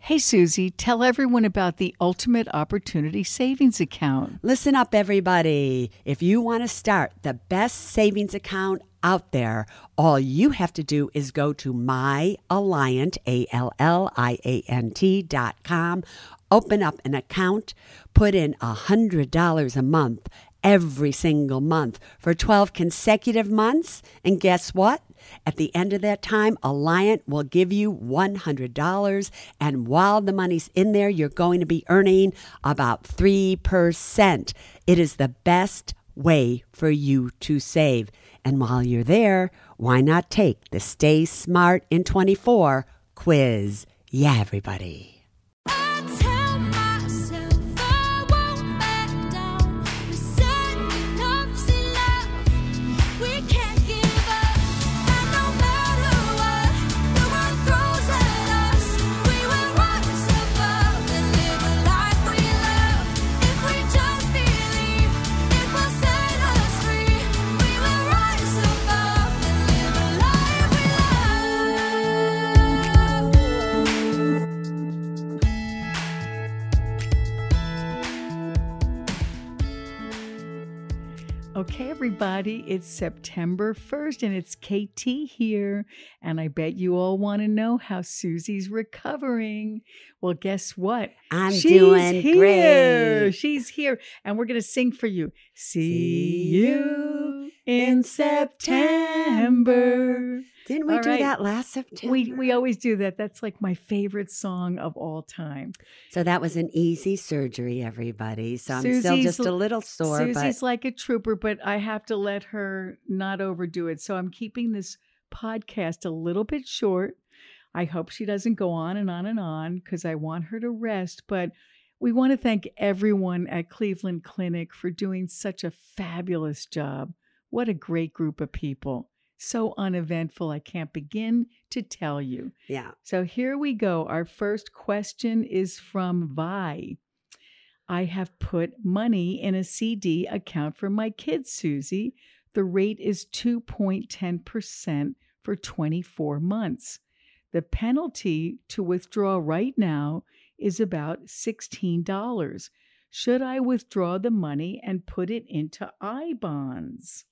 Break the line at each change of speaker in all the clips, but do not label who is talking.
Hey, Susie, tell everyone about the Ultimate Opportunity Savings Account.
Listen up, everybody. If you want to start the best savings account out there, all you have to do is go to myalliant, ALLIANT.com, open up an account, put in $100 a month every single month for 12 consecutive months, and guess what? At the end of that time, Alliant will give you $100, and while the money's in there, you're going to be earning about 3%. It is the best way for you to save. And while you're there, why not take the Stay Smart in 24 quiz? Yeah, everybody.
Okay, everybody, it's September 1st and it's KT here. And I bet you all want to know how Susie's recovering. Well, guess what?
She's doing
here.
great.
She's here. And we're going to sing for you. See you in September.
Didn't we do that last September?
We always do that. That's like my favorite song of all time.
So that was an easy surgery, everybody. So I'm
Susie's
still just a little sore.
Susie's like a trooper, but I have to let her not overdo it. So I'm keeping this podcast a little bit short. I hope she doesn't go on and on because I want her to rest. But we want to thank everyone at Cleveland Clinic for doing such a fabulous job. What a great group of people. So uneventful, I can't begin to tell you.
Yeah.
So here we go. Our first question is from Vi. I have put money in a CD account for my kids, Susie. The rate is 2.10% for 24 months. The penalty to withdraw right now is about $16. Should I withdraw the money and put it into I-bonds?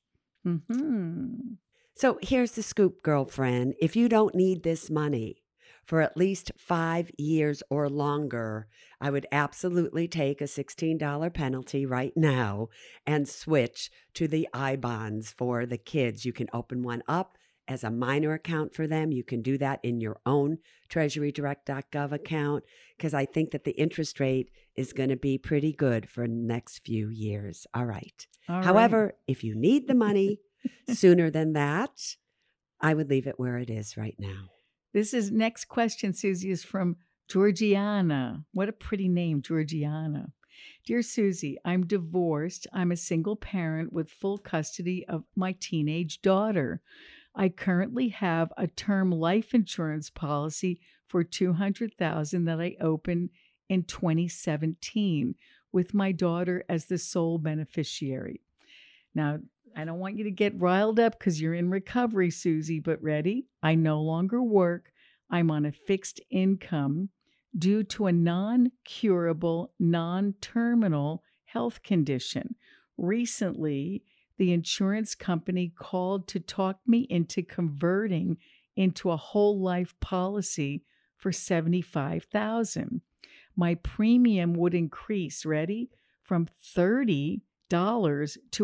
So here's the scoop, girlfriend. If you don't need this money for at least 5 years or longer, I would absolutely take a $16 penalty right now and switch to the I-bonds for the kids. You can open one up as a minor account for them. You can do that in your own treasurydirect.gov account because I think that the interest rate is going to be pretty good for the next few years. All right. However, if you need the money sooner than that, I would leave it where it is right now.
This is next question, Susie, is from Georgiana. What a pretty name, Georgiana. Dear Susie, I'm divorced. I'm a single parent with full custody of my teenage daughter. I currently have a term life insurance policy for $200,000 that I opened in 2017 with my daughter as the sole beneficiary. Now, I don't want you to get riled up because you're in recovery, Susie, but ready? I no longer work. I'm on a fixed income due to a non-curable, non-terminal health condition. Recently, the insurance company called to talk me into converting into a whole life policy for $75,000. My premium would increase, ready, from $30 to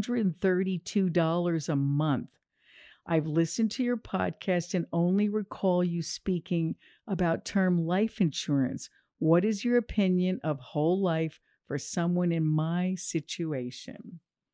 $132 a month. I've listened to your podcast and only recall you speaking about term life insurance. What is your opinion of whole life for someone in my situation?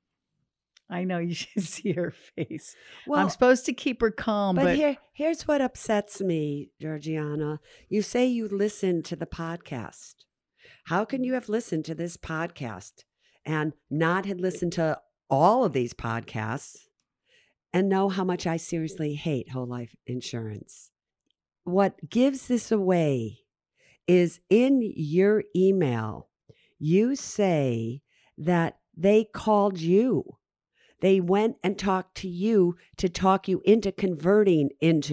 I know you should see her face. Well, I'm supposed to keep her calm, but
here's what upsets me, Georgiana. You say you listened to the podcast. How can you have listened to this podcast and not had listened to all of these podcasts and know how much I seriously hate whole life insurance? What gives this away is in your email, you say that they called you. They went and talked to you to talk you into converting into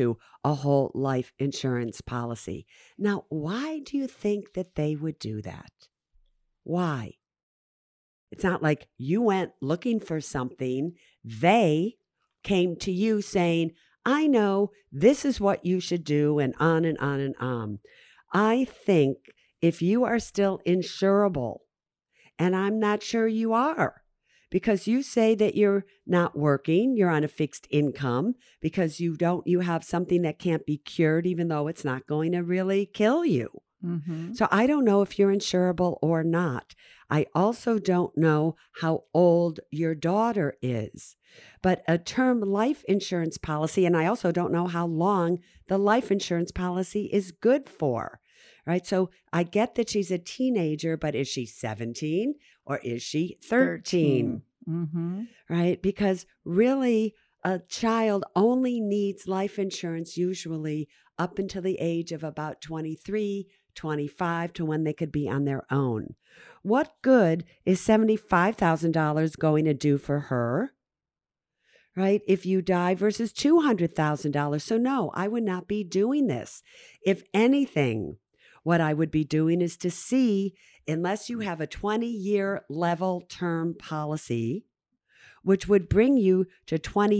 a whole life insurance policy. Now, why do you think that they would do that? Why? It's not like you went looking for something. They came to you saying, I know this is what you should do, and on and on and on. I think if you are still insurable, and I'm not sure you are, because you say that you're not working, you're on a fixed income because you have something that can't be cured, even though it's not going to really kill you.
Mm-hmm.
So I don't know if you're insurable or not. I also don't know how old your daughter is. But a term life insurance policy, and I also don't know how long the life insurance policy is good for, right? So I get that she's a teenager, but is she 17 or is she 13?
Mm-hmm.
Right? Because really, a child only needs life insurance usually up until the age of about 23, 25 to when they could be on their own. What good is $75,000 going to do for her? Right? If you die versus $200,000. So no, I would not be doing this. If anything, what I would be doing is to see, unless you have a 20-year level term policy, which would bring you to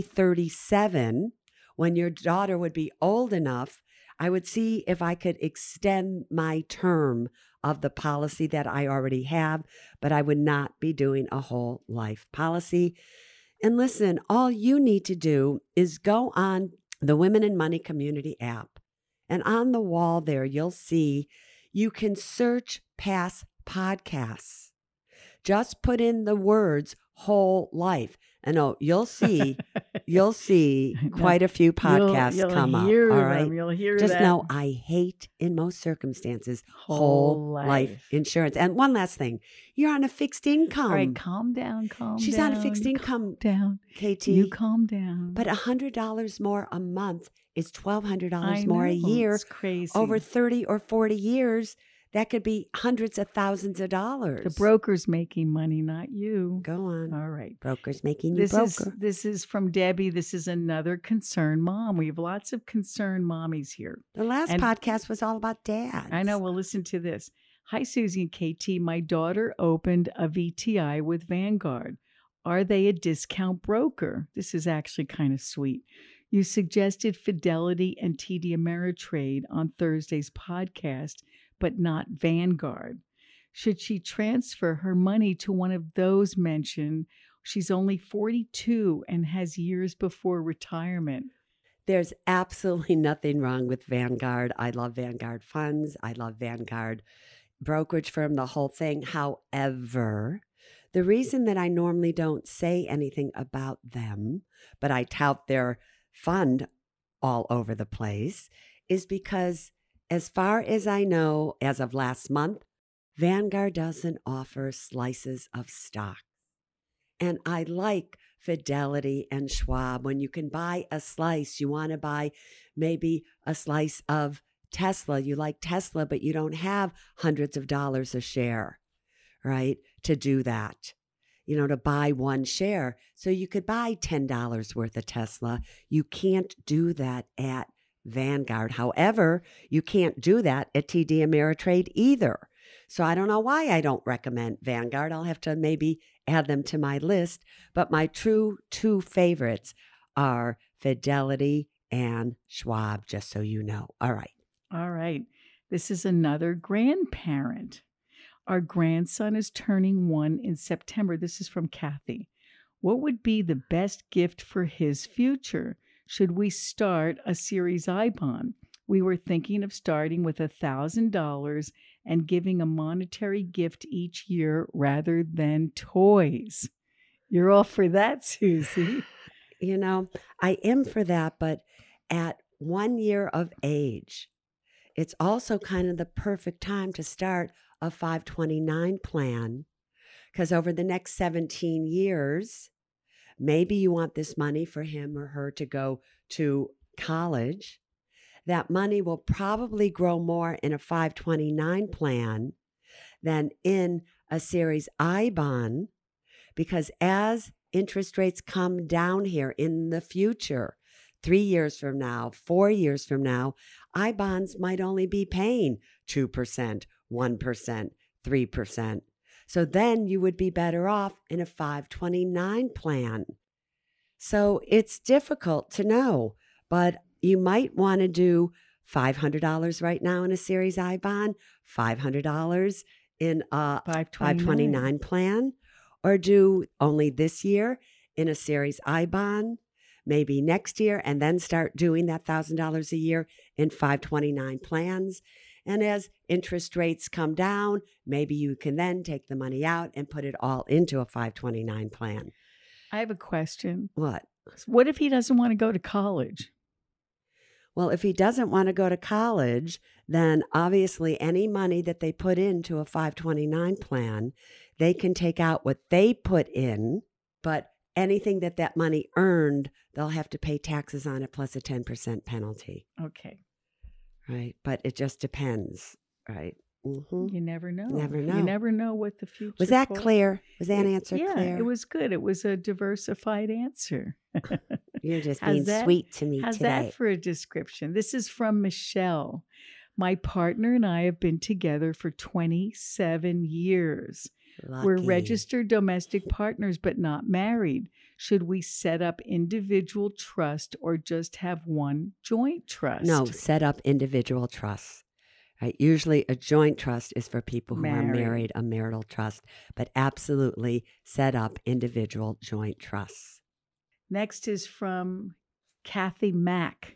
2037, when your daughter would be old enough, I would see if I could extend my term of the policy that I already have, but I would not be doing a whole life policy. And listen, all you need to do is go on the Women in Money Community app. And on the wall there, you'll see you can search past podcasts. Just put in the words whole life. And you'll see quite a few podcasts
you'll
come up.
hear
All
them.
right.
You'll hear
Just
that.
know I hate in most circumstances whole life insurance. And one last thing, you're on a fixed income.
All right, calm down,
She's
down.
on a fixed income.
Down.
KT.
You calm down.
But $100 more a month is $1,200 more a
know,
year.
It's crazy.
Over 30 or 40 years, that could be hundreds of thousands of dollars.
The broker's making money, not you.
Go on.
All right.
Broker's making you broker.
This is from Debbie. This is another concerned mom. We have lots of concerned mommies here.
The last podcast was all about dads.
I know. Well, listen to this. Hi, Susie and KT. My daughter opened a VTI with Vanguard. Are they a discount broker? This is actually kind of sweet. You suggested Fidelity and TD Ameritrade on Thursday's podcast, but not Vanguard. Should she transfer her money to one of those mentioned? She's only 42 and has years before retirement.
There's absolutely nothing wrong with Vanguard. I love Vanguard funds. I love Vanguard brokerage firm, the whole thing. However, the reason that I normally don't say anything about them, but I tout their fund all over the place, is because as far as I know, as of last month, Vanguard doesn't offer slices of stock. And I like Fidelity and Schwab. When you can buy a slice, you want to buy maybe a slice of Tesla. You like Tesla, but you don't have hundreds of dollars a share, right? To do that, to buy one share. So you could buy $10 worth of Tesla. You can't do that at Vanguard. However, you can't do that at TD Ameritrade either. So I don't know why I don't recommend Vanguard. I'll have to maybe add them to my list. But my true two favorites are Fidelity and Schwab, just so you know. All right.
All right. This is another grandparent. Our grandson is turning 1 in September. This is from Kathy. What would be the best gift for his future? Should we start a Series I bond? We were thinking of starting with $1,000 and giving a monetary gift each year rather than toys. You're all for that, Susie.
I am for that, but at 1 year of age, it's also kind of the perfect time to start a 529 plan, because over the next 17 years, maybe you want this money for him or her to go to college. That money will probably grow more in a 529 plan than in a Series I bond, because as interest rates come down here in the future, 3 years from now, 4 years from now, I-bonds might only be paying 2%, 1%, 3%. So then you would be better off in a 529 plan. So it's difficult to know, but you might want to do $500 right now in a Series I bond, $500 in a 529 plan, or do only this year in a Series I bond, maybe next year, and then start doing that $1,000 a year in 529 plans. And as interest rates come down, maybe you can then take the money out and put it all into a 529 plan.
I have a question.
What?
What if he doesn't want to go to college?
Well, if he doesn't want to go to college, then obviously any money that they put into a 529 plan, they can take out what they put in, but anything that money earned, they'll have to pay taxes on it plus a 10% penalty.
Okay.
Right. But it just depends. Right. Mm-hmm.
You never know.
Never know.
You never know what the future
Was that
holds.
clear? Was that answer
yeah,
clear?
It was good. It was a diversified answer.
You're just being sweet to me
how's
today.
How's that for a description? This is from Michelle. My partner and I have been together for 27 years.
Lucky.
We're registered domestic partners, but not married. Should we set up individual trust or just have one joint trust?
No, set up individual trusts. Right? Usually a joint trust is for people who are married, a marital trust, but absolutely set up individual joint trusts.
Next is from Kathy Mack.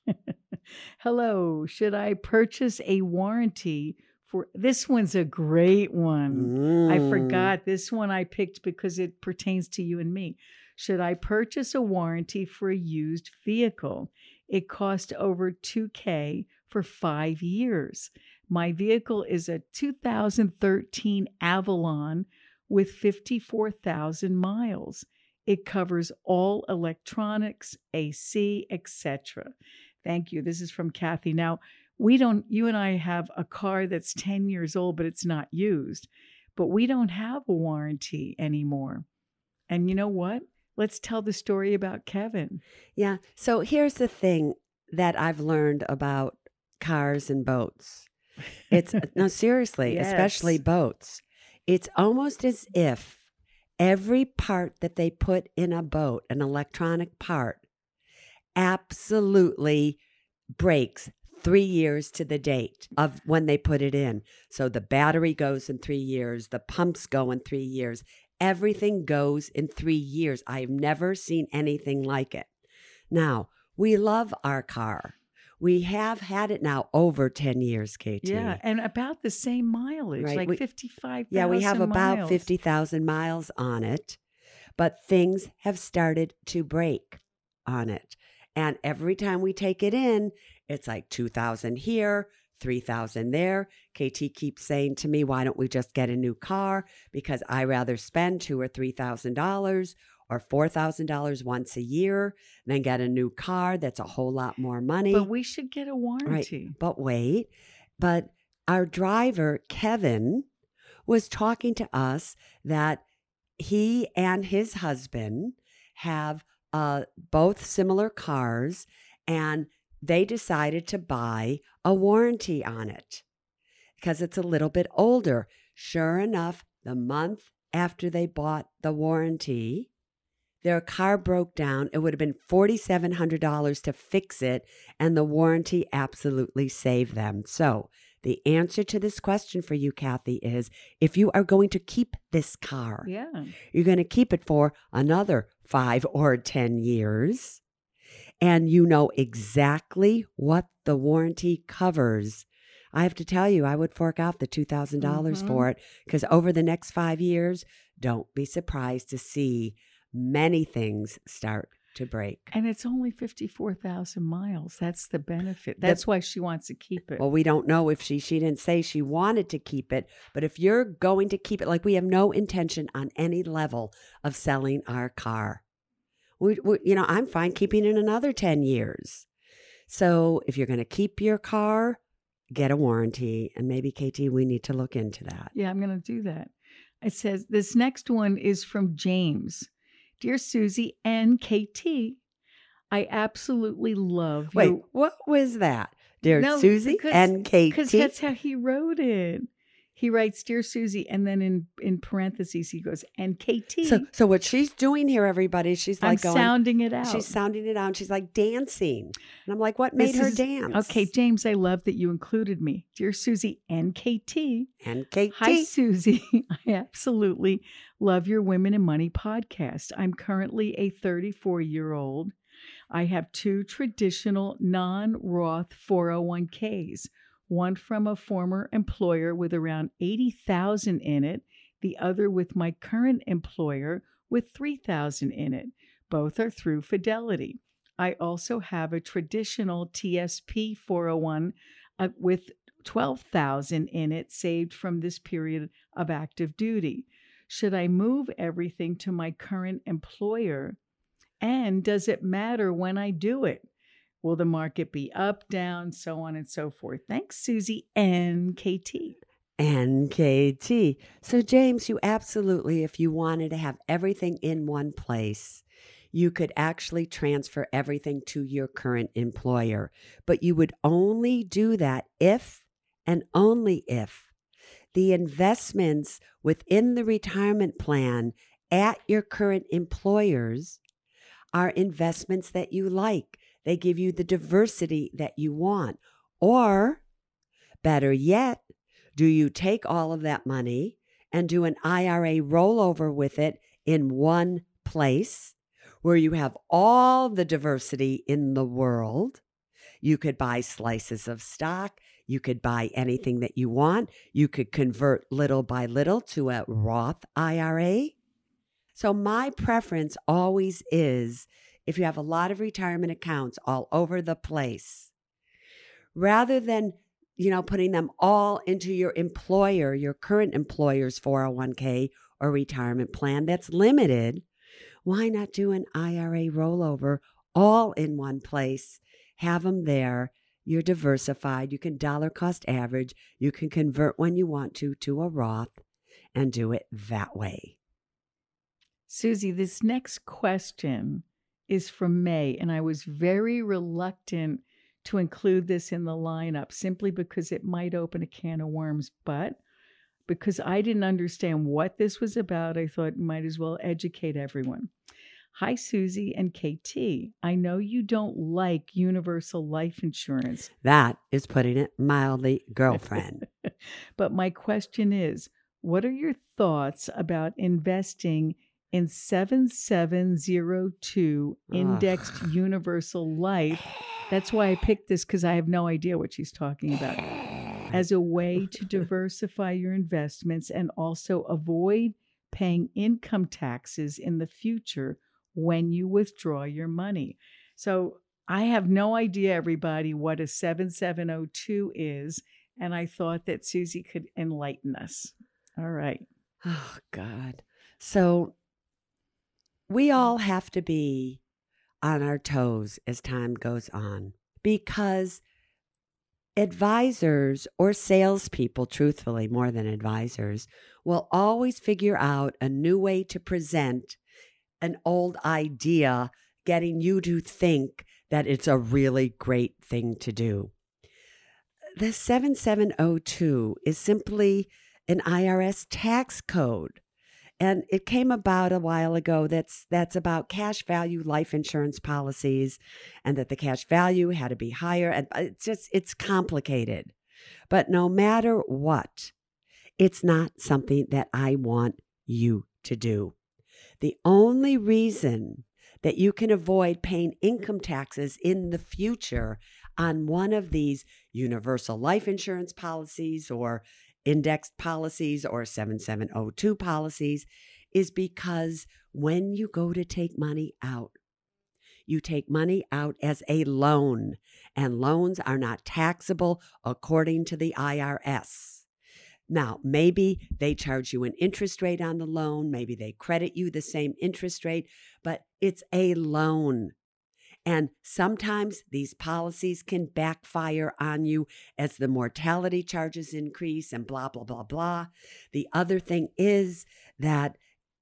Hello, should I purchase a warranty for, this one's a great one. I forgot this one I picked because it pertains to you and me. Should I purchase a warranty for a used vehicle? It cost over $2,000 for 5 years. My vehicle is a 2013 Avalon with 54,000 miles. It covers all electronics, AC, etc. Thank you. This is from Kathy. Now, you and I have a car that's 10 years old, but it's not used. But we don't have a warranty anymore. And you know what? Let's tell the story about Kevin.
Yeah. So here's the thing that I've learned about cars and boats. It's no, seriously,
Yes.
Especially boats. It's almost as if every part that they put in a boat, an electronic part, absolutely breaks 3 years to the date of when they put it in. So the battery goes in 3 years, the pumps go in 3 years, everything goes in 3 years. I've never seen anything like it. Now, we love our car. We have had it now over 10 years, KT.
Yeah, and about the same mileage,
Right.
like 55,000
Yeah, we have about
miles.
50,000 miles on it, but things have started to break on it. And every time we take it in, it's like 2,000 here, 3,000 there. KT keeps saying to me, why don't we just get a new car? Because I rather spend $2,000 or $3,000 or $4,000 once a year than get a new car. That's a whole lot more money.
But we should get a warranty.
Right. But wait, but our driver, Kevin, was talking to us that he and his husband have both similar cars, and they decided to buy a warranty on it because it's a little bit older. Sure enough, the month after they bought the warranty, their car broke down. It would have been $4,700 to fix it, and the warranty absolutely saved them. So the answer to this question for you, Kathy, is if you are going to keep this car,
Yeah.
you're going to keep it for another 5 or 10 years, and you know exactly what the warranty covers. I have to tell you, I would fork out the $2,000 for it, because over the next 5 years, don't be surprised to see many things start to break.
And it's only 54,000 miles. That's the benefit. That's why she wants to keep it.
Well, we don't know if she didn't say she wanted to keep it, but if you're going to keep it, like we have no intention on any level of selling our car. We I'm fine keeping it another 10 years. So if you're going to keep your car, get a warranty. And maybe, KT, we need to look into that.
Yeah, I'm going to do that. It says, this next one is from James. Dear Susie and KT, I absolutely love
Wait,
your.
what was that? Dear
No,
Susie and
because
Katie?
that's how he wrote it. He writes, "Dear Susie," and then in parentheses he goes, "And KT."
So what she's doing here, everybody, she's
I'm
like going,
sounding it out.
she's sounding it out. She's like dancing. And I'm like, what
This
made her
is-
dance?
Okay, James, I love that you included me. Dear Susie and KT.
And Katie.
Hi, Susie. I absolutely love your Women in Money podcast. I'm currently a 34-year-old. I have 2 traditional non-Roth 401ks, one from a former employer with around 80,000 in it, the other with my current employer with 3,000 in it. Both are through Fidelity. I also have a traditional TSP 401 with 12,000 in it saved from this period of active duty. Should I move everything to my current employer? And does it matter when I do it? Will the market be up, down, so on and so forth? Thanks, Susie and KT.
And KT. So, James, you absolutely, if you wanted to have everything in one place, you could actually transfer everything to your current employer. But you would only do that if and only if the investments within the retirement plan at your current employers are investments that you like. They give you the diversity that you want. Or, better yet, do you take all of that money and do an IRA rollover with it in one place where you have all the diversity in the world? You could buy slices of stock. You could buy anything that you want. You could convert little by little to a Roth IRA. So my preference always is, if you have a lot of retirement accounts all over the place, rather than, putting them all into your employer, your current employer's 401k or retirement plan that's limited, why not do an IRA rollover all in one place? Have them there. You're diversified. You can dollar cost average. You can convert when you want to a Roth and do it that way.
Susie, this next question is from May, and I was very reluctant to include this in the lineup simply because it might open a can of worms. But because I didn't understand what this was about, I thought might as well educate everyone. Hi, Susie and KT. I know you don't like universal life insurance.
That is putting it mildly, girlfriend.
But my question is, what are your thoughts about investing in 7702 indexed universal life? That's why I picked this, because I have no idea what she's talking about. As a way to diversify your investments and also avoid paying income taxes in the future when you withdraw your money. So I have no idea, everybody, what a 7702 is. And I thought that Susie could enlighten us. All right.
Oh, God. So we all have to be on our toes as time goes on, because advisors or salespeople, truthfully, more than advisors, will always figure out a new way to present an old idea, getting you to think that it's a really great thing to do. The 7702 is simply an IRS tax code. And it came about a while ago that's about cash value life insurance policies, and that the cash value had to be higher. And it's complicated. But no matter what, it's not something that I want you to do. The only reason that you can avoid paying income taxes in the future on one of these universal life insurance policies or indexed policies or 7702 policies is because when you go to take money out, you take money out as a loan, and loans are not taxable according to the IRS. Now, maybe they charge you an interest rate on the loan. Maybe they credit you the same interest rate, but it's a loan. And sometimes these policies can backfire on you as the mortality charges increase and blah, blah, blah, blah. The other thing is that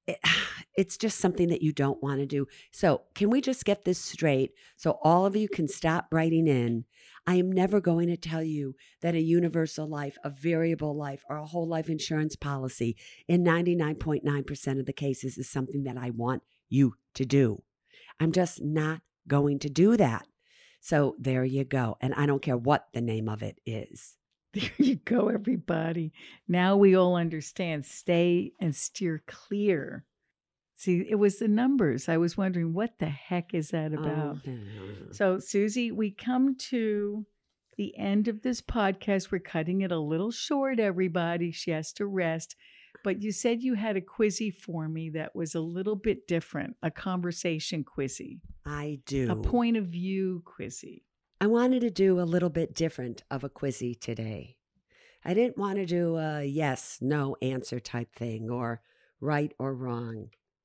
it, it's just something that you don't want to do. So, can we just get this straight so all of you can stop writing in? I am never going to tell you that a universal life, a variable life, or a whole life insurance policy in 99.9% of the cases is something that I want you to do. I'm just not going to do that. So, there you go. And I don't care what the name of it is.
There you go, everybody. Now we all understand. Stay and steer clear. See, it was the numbers. I was wondering, what the heck is that about? So, Susie, we come to the end of this podcast. We're cutting it a little short, everybody. She has to rest. But you said you had a quizzy for me that was a little bit different, a conversation quizzy,
I do.
a point of view quizzy.
I wanted to do a little bit different of a quizzy today. I didn't want to do a yes, no answer type thing or right or wrong.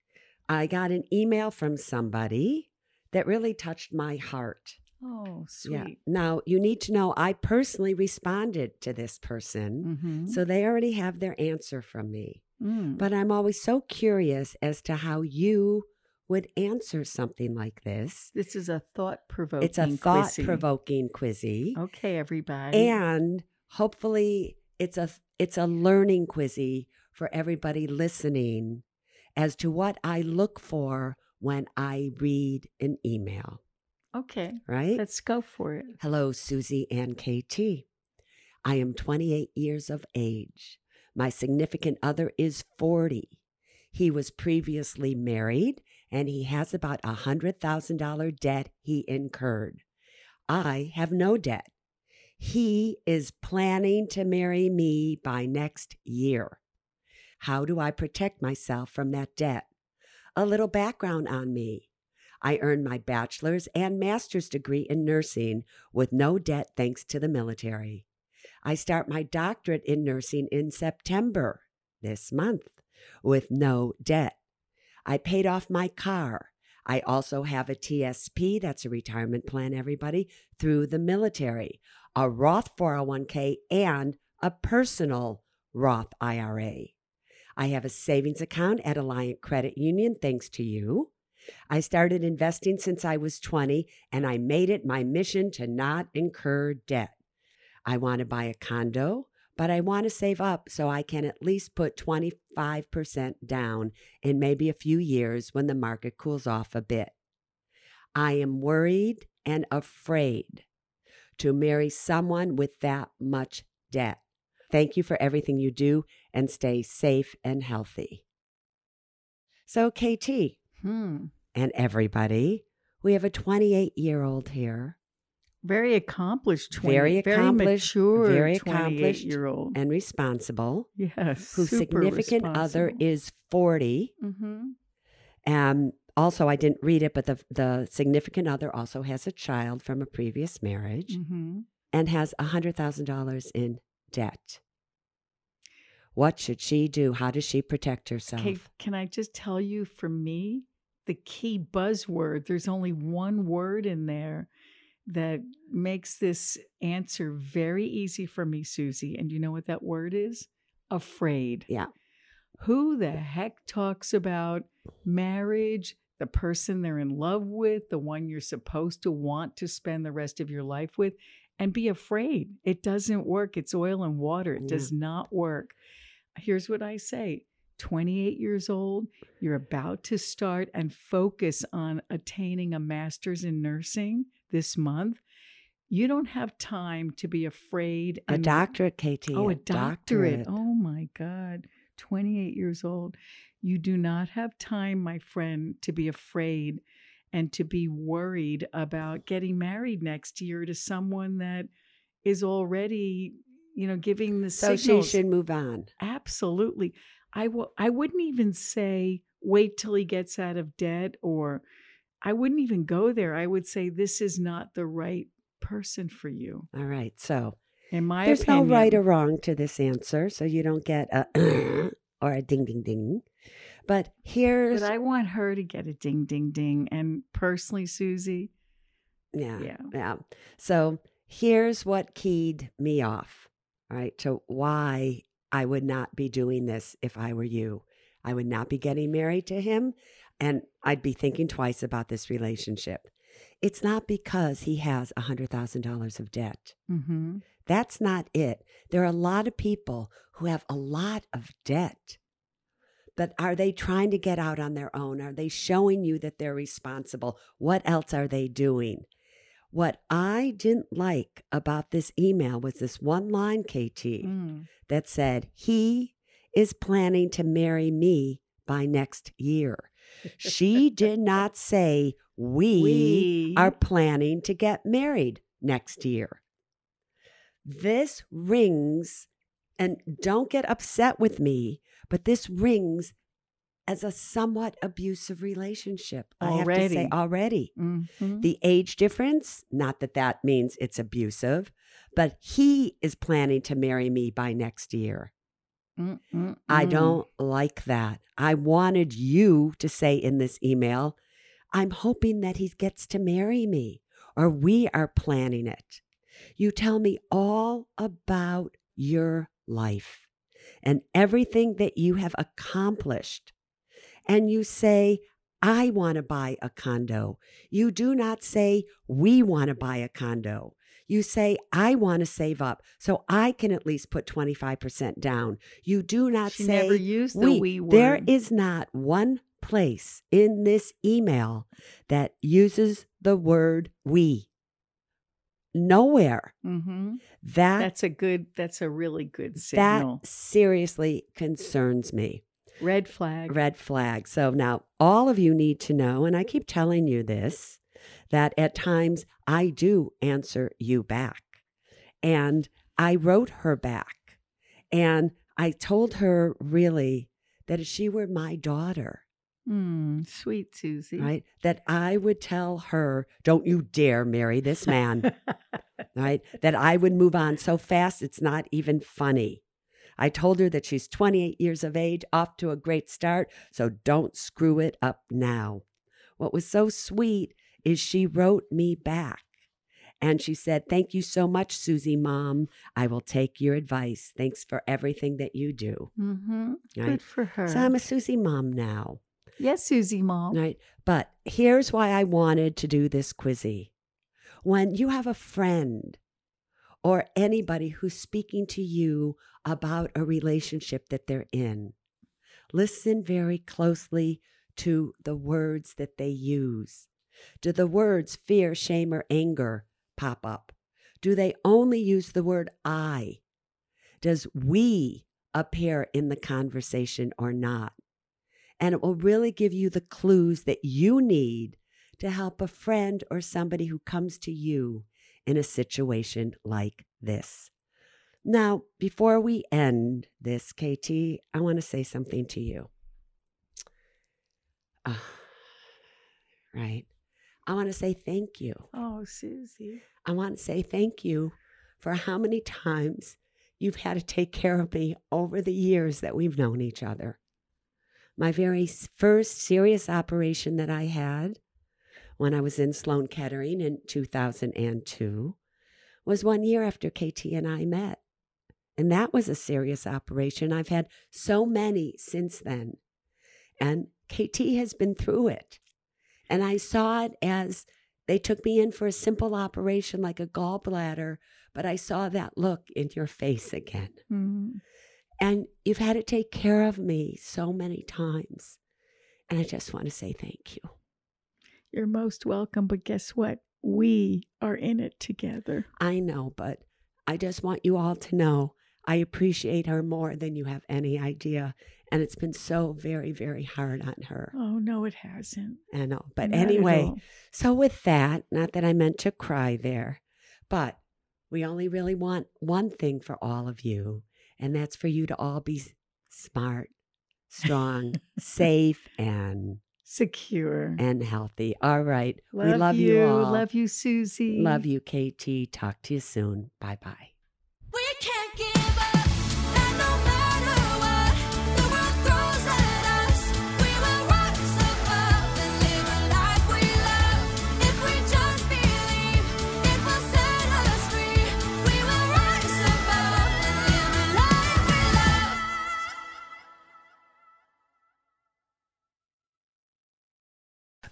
I got an email from somebody that really touched my heart.
Oh, sweet.
Yeah. Now, you need to know I personally responded to this person, so they already have their answer from me. But I'm always so curious as to how you would answer something like this.
This is a thought-provoking
It's a
quizzy.
thought-provoking quizzy.
Okay, everybody.
And hopefully it's a learning quizzy for everybody listening as to what I look for when I read an email.
Okay,
Right?
let's go for it.
Hello, Susie and KT. I am 28 years of age. My significant other is 40. He was previously married, and he has about $100,000 debt he incurred. I have no debt. He is planning to marry me by next year. How do I protect myself from that debt? A little background on me. I earned my bachelor's and master's degree in nursing with no debt thanks to the military. I start my doctorate in nursing in September this month with no debt. I paid off my car. I also have a TSP, that's a retirement plan, everybody, through the military, a Roth 401k, and a personal Roth IRA. I have a savings account at Alliant Credit Union, thanks to you. I started investing since I was 20, and I made it my mission to not incur debt. I want to buy a condo, but I want to save up so I can at least put 25% down in maybe a few years when the market cools off a bit. I am worried and afraid to marry someone with that much debt. Thank you for everything you do, and stay safe and healthy. So, KT and everybody, we have a 28-year-old here.
Very accomplished,
Very
mature,
very accomplished
28-year-old.
and responsible.
Yes,
Whose
super
significant other
responsible.
is 40. Also, I didn't read it, but the significant other also has a child from a previous marriage and has $100,000 in debt. What should she do? How does she protect herself?
Okay, can I just tell you, for me, the key buzzword, there's only one word in there that makes this answer very easy for me, Susie. And you know what that word is? Afraid.
Yeah.
Who the heck talks about marriage, the person they're in love with, the one you're supposed to want to spend the rest of your life with, and be afraid? It doesn't work. It's oil and water. It does not work. Here's what I say. 28 years old, you're about to start and focus on attaining a master's in nursing this month. You don't have time to be afraid.
A doctorate, KT.
Oh, a doctorate. Oh, my God. 28 years old. You do not have time, my friend, to be afraid and to be worried about getting married next year to someone that is already, giving the signals.
So she should move on.
Absolutely. I wouldn't even say wait till he gets out of debt, or I wouldn't even go there. I would say this is not the right person for you.
All right. So
in my
there's
opinion,
no right or wrong to this answer, so you don't get a or a ding, ding, ding. But
But I want her to get a ding, ding, ding. And personally, Susie.
Yeah. So here's what keyed me off, right? So why I would not be doing this if I were you. I would not be getting married to him, and I'd be thinking twice about this relationship. It's not because he has $100,000 of debt.
Mm-hmm.
That's not it. There are a lot of people who have a lot of debt. But are they trying to get out on their own? Are they showing you that they're responsible? What else are they doing? What I didn't like about this email was this one line, KT, that said, he is planning to marry me by next year. She did not say we are planning to get married next year. This rings, and don't get upset with me, but this rings as a somewhat abusive relationship.
Already.
I have to say already.
Mm-hmm.
The age difference, not that that means it's abusive, but he is planning to marry me by next year. I don't like that. I wanted you to say in this email, I'm hoping that he gets to marry me, or we are planning it. You tell me all about your life and everything that you have accomplished. And you say, I want to buy a condo. You do not say, we want to buy a condo. You say, I want to save up so I can at least put 25% down. You do not
She
say,
never used the we word.
There is not one place in this email that uses the word we. Nowhere.
Mm-hmm.
That's
a really good signal.
That seriously concerns me.
Red flag.
Red flag. So now all of you need to know, and I keep telling you this, that at times I do answer you back. And I wrote her back. And I told her really that if she were my daughter,
sweet Susie.
right, that I would tell her, don't you dare marry this man, right, that I would move on so fast it's not even funny. I told her that she's 28 years of age, off to a great start, so don't screw it up now. What was so sweet is she wrote me back, and she said, thank you so much, Susie Mom. I will take your advice. Thanks for everything that you do.
Mm-hmm.
Right?
Good for her.
So I'm a Susie Mom now.
Yes, Susie Mom.
Right. But here's why I wanted to do this quizzy. When you have a friend or anybody who's speaking to you about a relationship that they're in, listen very closely to the words that they use. Do the words fear, shame, or anger pop up? Do they only use the word I? Does we appear in the conversation or not? And it will really give you the clues that you need to help a friend or somebody who comes to you in a situation like this. Now, before we end this, KT, I want to say something to you. Right. I want to say thank you.
Oh, Susie.
I want to say thank you for how many times you've had to take care of me over the years that we've known each other. My very first serious operation that I had when I was in Sloan Kettering in 2002 was 1 year after KT and I met. And that was a serious operation. I've had so many since then. And KT has been through it. And I saw it as they took me in for a simple operation like a gallbladder, but I saw that look in your face again.
Mm-hmm.
And you've had to take care of me so many times. And I just want to say thank you.
You're most welcome, but guess what? We are in it together.
I know, but I just want you all to know I appreciate her more than you have any idea. And it's been so very, very hard on her.
Oh, no, it hasn't.
I know. But
Not
anyway,
at all.
so with that, not that I meant to cry there, but we only really want one thing for all of you. And that's for you to all be smart, strong, safe, and
secure
and healthy. All right. We love you all.
Love you, Susie.
Love you, KT. Talk to you soon. Bye-bye.
We can't give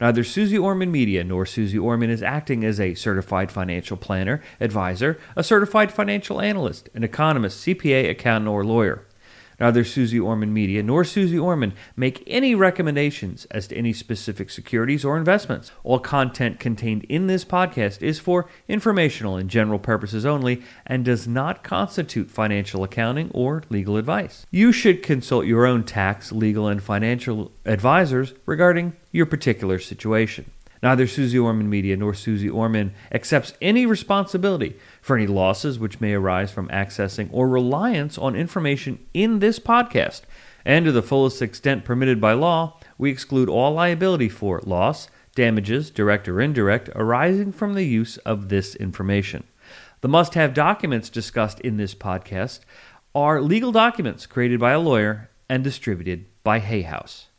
Neither Susie Orman Media nor Susie Orman is acting as a certified financial planner, advisor, a certified financial analyst, an economist, CPA, accountant, or lawyer. Neither Susie Orman Media nor Susie Orman make any recommendations as to any specific securities or investments. All content contained in this podcast is for informational and general purposes only and does not constitute financial accounting or legal advice. You should consult your own tax, legal, and financial advisors regarding your particular situation. Neither Susie Orman Media nor Susie Orman accepts any responsibility for any losses which may arise from accessing or reliance on information in this podcast. And to the fullest extent permitted by law, we exclude all liability for loss, damages, direct or indirect, arising from the use of this information. The must-have documents discussed in this podcast are legal documents created by a lawyer and distributed by Hay House.